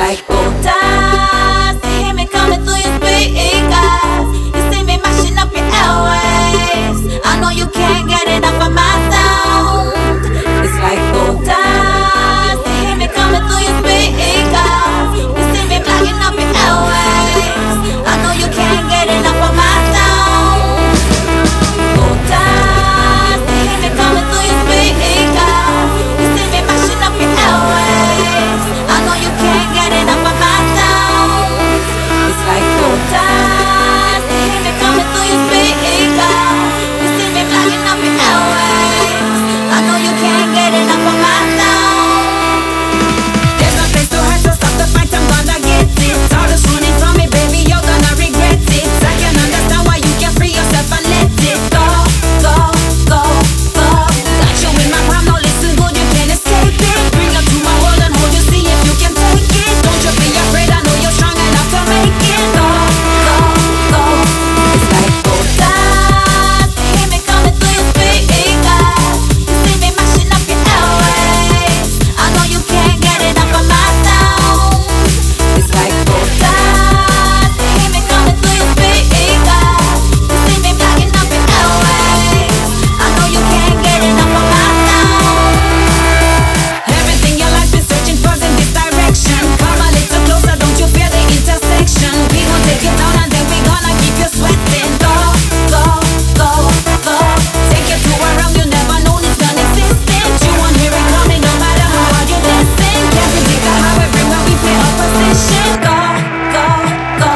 like gold dust. You hear me coming through your speakers. You see me mashing up your airwaves. I know you can't get enough of my sound. It's like gold dust. You hear me coming through your speakers. You see me blocking up your airwaves. I know you can't get enough of my sound. Gold dust. You hear me coming through your speakers. You see me mashing up your airwaves. I know you can't get enough of my sound. It's like gold dust. You hear me coming through your speakers. You see me blocking up your airwaves. I know you can't get enough of my sound. There's no place to hide, so stop the fight, I'm gonna get it. All this running from me, baby, you're gonna regret it. I can understand why you can't free yourself and let it go, go, go, go. Got you in my palm, now listen good, you can't escape it. Bring you to my world and hold you, see if you can take it. Don't you be afraid, I know you're strong enough to make it. Go, go, go. It's like gold dust. You hear me coming through your speakers. You see me mashing up your airwaves. I know you can't get enough of my sound. It's like gold dust. You hear me coming through your speakers. You see me blocking up your airwaves. I know you can't get enough of my sound. Everything your life is searching for in this direction. Come a little closer, don't you fear the intersection? We gon' take you down and then we gonna keep you sweating. Go, go, go, go. Take you to a realm you never known it's non-existent. You won't hear it coming no matter how hard you listen. Can't predict how everywhere we play our position. Go, go, go.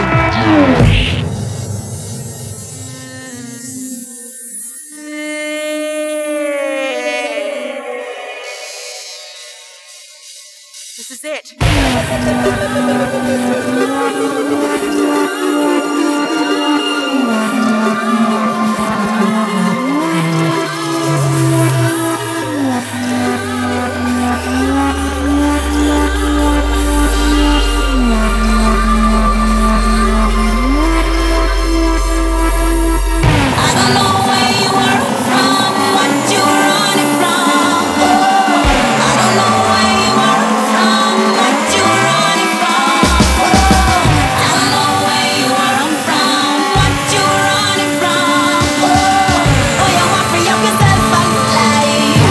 This is I don't know where you are from, what you're running from. I don't know where you are from, what you're running from. I don't know where you are from, what you're running from. Oh, you want free up yourself and fly.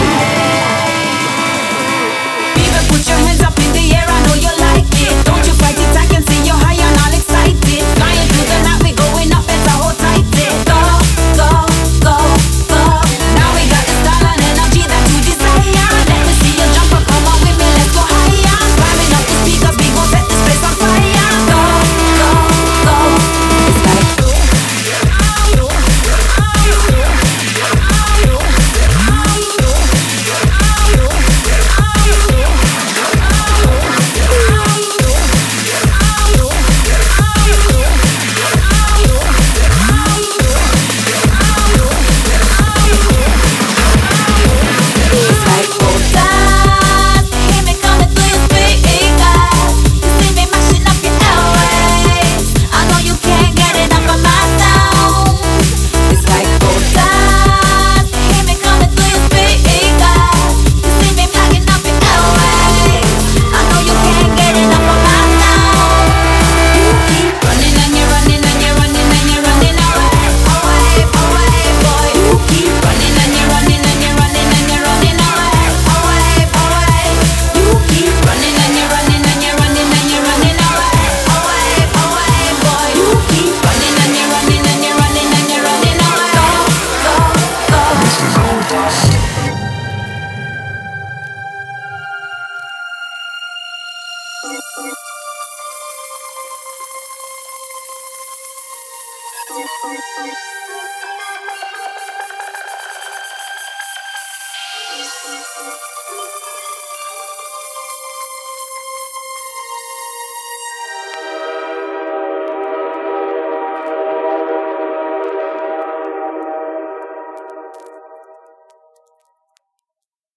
People, put your hands up in the air, I know you like it. Don't you fight it, I can see you're high and all excited. Flying through the night, we going up, better hold tight it. Go, go, go, go. Now we got the style and energy that you desire. Let me see you jump up, come on with me, let's go higher. Climbing up the speakers, we gon' set this place on fire. Go, go, go. It's like It's like gold dust. You hear me coming through your speakers. You see me mashing up your airwaves. I know you can't get enough of my sound. It's like gold dust. You hear me coming through your speakers. You see me blocking up your airwaves. I know you can't get enough of my sound. You keep Running and you're running and you're running and you're running away, away, away, boy. You keep Running and you're running and you're running and you're running away, away, away. You keep Running and you're running and you're running and you're running away, away, away, boy. You keep Running and you're running and you're running and you're running away. Go, go, go. This is gold dust. Thank you.